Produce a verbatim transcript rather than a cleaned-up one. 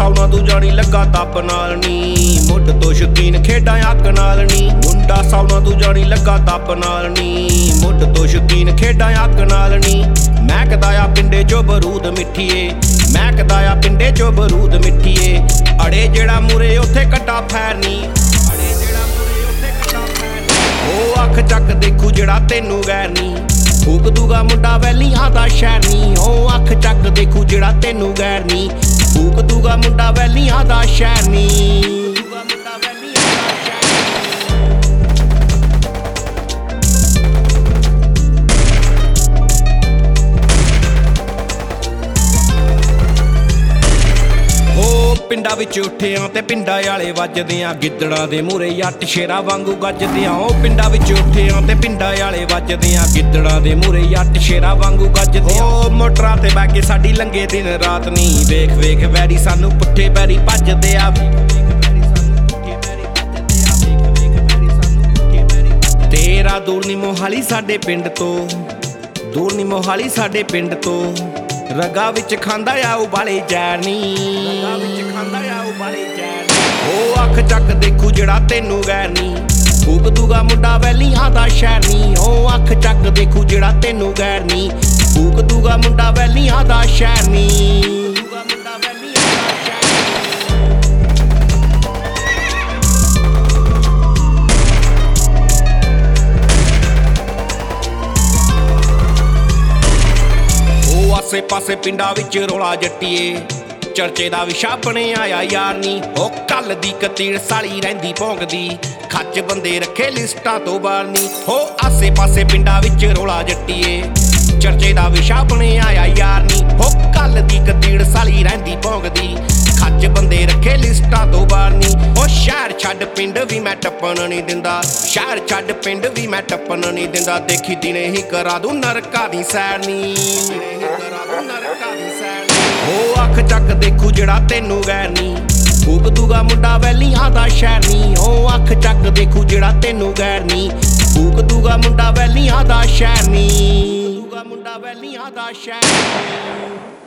ਸੌਣਾ ਤੂੰ ਜਾਣੀ ਲੱਗਾ ਤੱਪ ਨਾਲ ਨੀ, ਮੁੱਢ ਤੋਂ ਸ਼ੌਕੀਨ ਖੇਡਾਂ ਅੱਕ ਨਾਲ ਨੀ। ਮੁੰਡਾ ਸੌਣਾ ਤੂੰ ਜਾਣੀ ਲੱਗਾ ਤੱਪ ਨਾਲ ਨੀ, ਮੁੱਢ ਤੋਂ ਸ਼ੌਕੀਨ ਖੇਡਾਂ ਅੱਕ ਨਾਲ ਨੀ। ਮਹਿਕਦਾ ਆ ਪਿੰਡੇ ਚੋਂ ਬਰੂਦ ਮਿੱਠੀਏ, ਮਹਿਕਦਾ ਆ ਪਿੰਡੇ ਚੋਂ ਬਰੂਦ ਮਿੱਠੀਏ। ਅੜੇ ਜਿਹੜਾ ਮੂਰੇ ਉੱਥੇ ਕੱਟਾ ਫੈਰਨੀ, ਅੜੇ ਜਿਹੜਾ ਮੂਰੇ ਉੱਥੇ ਕੱਟਾ ਫੈਰਨੀ। ਉਹ ਅੱਖ ਚੱਕ ਦੇਖੂ ਜਿਹੜਾ ਤੈਨੂੰ ਗੈਰ ਨੀ, ਫੂਕ ਦੂਗਾ ਮੁੰਡਾ ਵੈਲੀਆਂ ਦਾ ਸ਼ਹਿਰ ਨੀ। ਉਹ ਅੱਖ ਚੱਕ ਦੇਖੂ ਜਿਹੜਾ ਤੈਨੂੰ ਗੈਰ ਨੀ, ਫੂਕ ਦੂਗਾ ਮੁੰਡਾ ਵੈਲੀਆਂ ਦਾ ਸ਼ਹਿਰ ਨੀ। ਪਿੰਡਾਂ ਵਿੱਚ ਉੱਠਿਆਂ ਤੇ ਪਿੰਡਾਂ ਵਾਲੇ ਵੱਜਦੇ ਆ, ਗਿੱਦੜਾਂ ਦੇ ਮੂਹਰੇ ਜੱਟ ਸ਼ੇਰਾਂ ਵਾਂਗੂ ਗੱਜਦੇ ਆ। ਉਹ ਪਿੰਡਾਂ ਵਿੱਚ ਉੱਠਿਆਂ ਤੇ ਪਿੰਡਾਂ ਵਾਲੇ ਵੱਜਦੇ ਆ, ਗਿੱਦੜਾਂ ਦੇ ਮੂਹਰੇ ਜੱਟ ਸ਼ੇਰਾਂ ਵਾਂਗੂ ਗੱਜਦੇ ਆ। ਉਹ ਮੋਟਰਾਂ ਤੇ ਬਹਿ ਕੇ ਸਾਡੀ ਲੰਘੇ ਦਿਨ ਰਾਤ ਨੀ, ਵੇਖ ਵੇਖ ਵੈਰੀ ਸਾਨੂੰ ਪੁੱਠੇ ਪੈਰੀ ਭੱਜਦੇ ਆ। ਤੇਰਾ ਦੂਰ ਨੀ ਮੋਹਾਲੀ ਸਾਡੇ ਪਿੰਡ ਤੋਂ, ਦੂਰ ਨੀ ਮੋਹਾਲੀ ਸਾਡੇ ਪਿੰਡ ਤੋਂ। ਰਗਾ ਵਿੱਚ ਖਾਂਦਾ ਆ ਉਬਾਲੇ ਜ਼ਹਿਰ ਨੀ, ਰਗਾ ਵਿੱਚ ਖਾਂਦਾ ਆ ਉਬਾਲੇ ਜ਼ਹਿਰ। ਉਹ ਅੱਖ ਚੱਕ ਦੇਖੂ ਜਿਹੜਾ ਤੈਨੂੰ ਗੈਰ ਨੀ, ਫੂਕ ਦੂਗਾ ਮੁੰਡਾ ਵੈਲੀਆਂ ਦਾ ਸ਼ਹਿਰ ਨੀ। ਉਹ ਅੱਖ ਚੱਕ ਦੇਖੂ ਜਿਹੜਾ ਤੈਨੂੰ ਗੈਰ ਨੀ, ਫੂਕ ਦੂਗਾ ਮੁੰਡਾ ਵੈਲੀਆਂ ਦਾ ਸ਼ਹਿਰ ਨੀ। ਆਸੇ ਪਾਸੇ ਪਿੰਡਾਂ ਵਿੱਚ ਰੌਲਾ ਜੱਟੀਏ, ਚਰਚੇ ਦਾ ਵਿਸ਼ਾ ਬਣਿਆ ਆ ਯਾਰ ਨੀ। ਉਹ ਕੱਲ ਦੀ ਕਤੀੜ ਸਾਲੀ ਰਹਿੰਦੀ ਭੌਂਕਦੀ, ਖੱਚ ਬੰਦੇ ਰੱਖੇ ਲਿਸਟਾਂ ਤੋਂ ਬਾਹਰ ਨੀ। ਹੋ ਆਸੇ ਪਾਸੇ ਪਿੰਡਾਂ ਵਿੱਚ ਰੌਲਾ ਜੱਟੀਏ, ਚਰਚੇ ਦਾ ਵਿਸ਼ਾ ਬਣਿਆ ਆ ਯਾਰ ਨੀ। ਹੋ ਕੱਲ ਦੀ ਕਤੀੜ ਸਾਲੀ ਰਹਿੰਦੀ ਭੌਂਕਦੀ, ਖੱਚ ਬੰਦੇ ਰੱਖੇ ਲਿਸਟਾਂ ਤੋਂ ਬਾਹਰ ਨੀ। ਉਹ ਸ਼ਹਿਰ ਛੱਡ ਪਿੰਡ ਵੀ ਮੈਂ ਟੱਪਣ ਨਹੀਂ ਦਿੰਦਾ, ਸ਼ਹਿਰ ਛੱਡ ਪਿੰਡ ਵੀ ਮੈਂ ਟੱਪਣ ਨਹੀਂ ਦਿੰਦਾ। ਦੇਖੀ ਦਿਨੇ ਹੀ ਕਰਾ ਦੂੰ ਨਰਕਾਂ ਦੀ ਸੈਰ ਨੀ, ਉਹ ਅੱਖ ਚੱਕ ਦੇਖੂ ਜਿਹੜਾ ਤੈਨੂੰ ਗੈਰ ਨੀ, ਫੂਕ ਦੂਗਾ ਮੁੰਡਾ ਵੈਲੀਆਂ ਦਾ ਸ਼ਹਿਰ ਨੀ। ਉਹ ਅੱਖ ਚੱਕ ਦੇਖੂ ਜਿਹੜਾ ਤੈਨੂੰ ਗੈਰ ਨੀ, ਫੂਕ ਦੂਗਾ ਮੁੰਡਾ ਵੈਲੀਆਂ ਦਾ ਸ਼ਹਿਰ ਨੀ, ਦੂਗਾ ਮੁੰਡਾ ਵੈਲੀਆਂ ਦਾ ਸ਼ਹਿਰ।